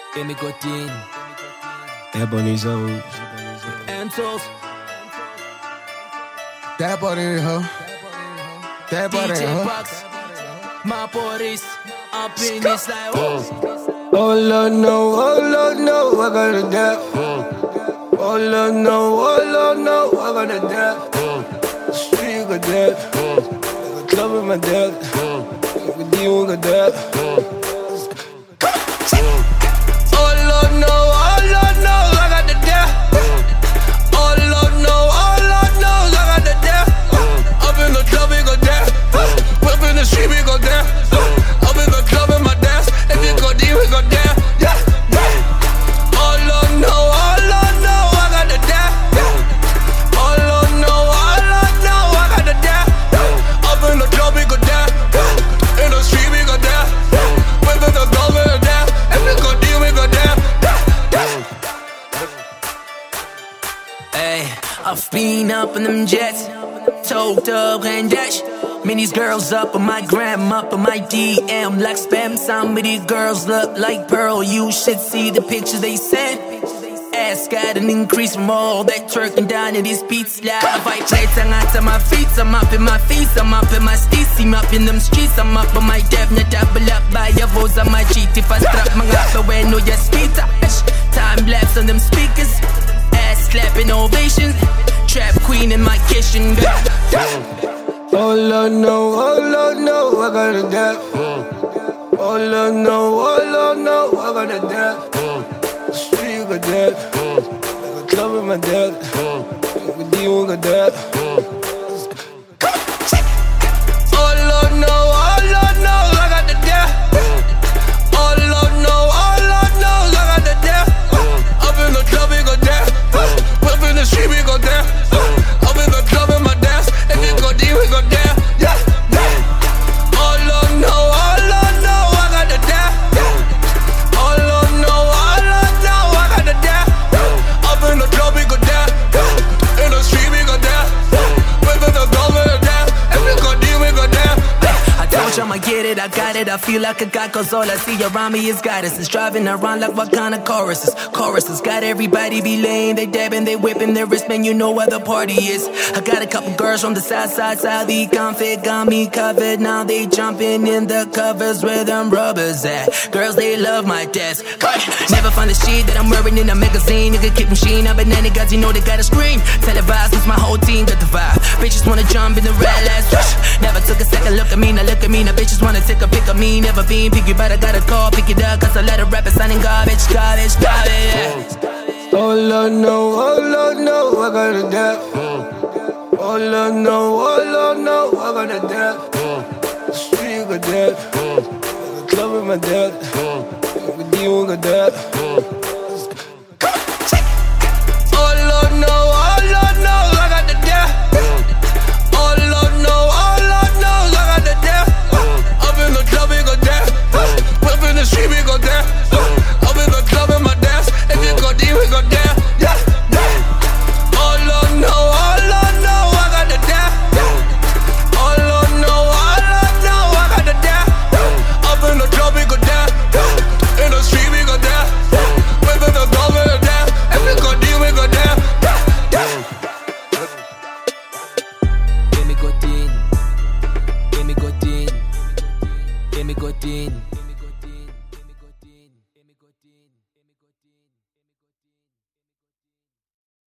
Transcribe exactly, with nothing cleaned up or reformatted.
Amy Godin, Ebony's old. Entos, That body in her. That body D J in her. Bucks, my boys, up in this like oh. Oh Lord no, oh Lord no, I got a dab. Oh Lord no, oh Lord no, I got a dab. Street got dab. Club in my dab. With you got dab. Oh Lord no, oh Lord no, I got the dab. Oh Lord no, oh Lord no, I got the dab. Up in the club we got dab. Up in the street we got dab. Up in the club in my dance. If you go deep we got dab. Yeah, yeah. Oh Lord no, oh Lord no, I got the dab. Oh Lord no, oh Lord no, I got the dab. Up in the club we got dab. In the street we got dab. Up in the club we got dab. If you go deep we got dab. Hey, I've been up in them jets, told up and dash. Man, these girls up on my gram, up on my D M like spam. Some of these girls look like Pearl. You should see the pictures they sent. Ass got an increase from all that twerking down in these beats. Live I play tongue out to my feet. I'm up in my feet, I'm up in my steez. I'm up in them streets, I'm up on my dev. Na double up by your voice, I'm my cheat. If I strap my up away, no your speed. Time lapse on them speakers. Ass slapping ovations. Trap queen in my kitchen. Oh Lord no, oh Lord no, I got a dab. Oh Lord no, oh Lord no, I got a dab. Street got dab. Club in my dab. With you got dab. Oh Lord no, oh Lord no, I got the dab. Oh Lord no, oh Lord no, I got the dab. Up in the club we got dab. Up in the street we got dab. Up in the club in my dance. If you go deep we got dab. Yeah, yeah. Oh Lord no, oh Lord no, I got the dab. Oh Lord no, oh Lord no, I got the dab. Up in the club we got dab. In the street we got dab. Up in the club we got dab. If you go deep we got dab. I told you I'ma get it, I got it, I feel like a god. Cause all I see around me is goddesses driving around like what kind of choruses. Choruses got everybody be laying, they dabbing, they whipping their wrist, man, you know where the party is. I got a couple girls from the side, side, side, the config got me covered. Now they jumping in the covers where them rubbers at. Girls, they love my desk. Never find the shit that I'm wearing in a magazine. Nigga keep machine up, banana guys, you know they gotta scream. Televised, since my whole team got the vibe. Bitches wanna jump in the red last rush. Never took a second look at me, now look at me. Now bitches wanna take a pic of me. Never been picky, but I gotta call, pick it up. Cause I let a rapper signing garbage, garbage, garbage, yeah. Oh Lord no, oh Lord no, I got a dab. Oh Lord no, oh Lord no, I got a dab. Street got dab. Club in my dab. With you got dab. Oh Lord no, oh Lord no, I got the dab. Oh Lord no, oh Lord no, I got the dab. Up in the club we got dab. Up in the street we got dab. Up in the club in my dance. If you go deep we got dab. Yeah, yeah. Oh Lord no, oh Lord no, I got the dab. Oh Lord no, oh Lord no, I got the dab. Up in the club we got dab. In the street we got dab. Up in the club we got dab. If you go deep we got dab. Amy Godin, Amy Godin, Amy Godin.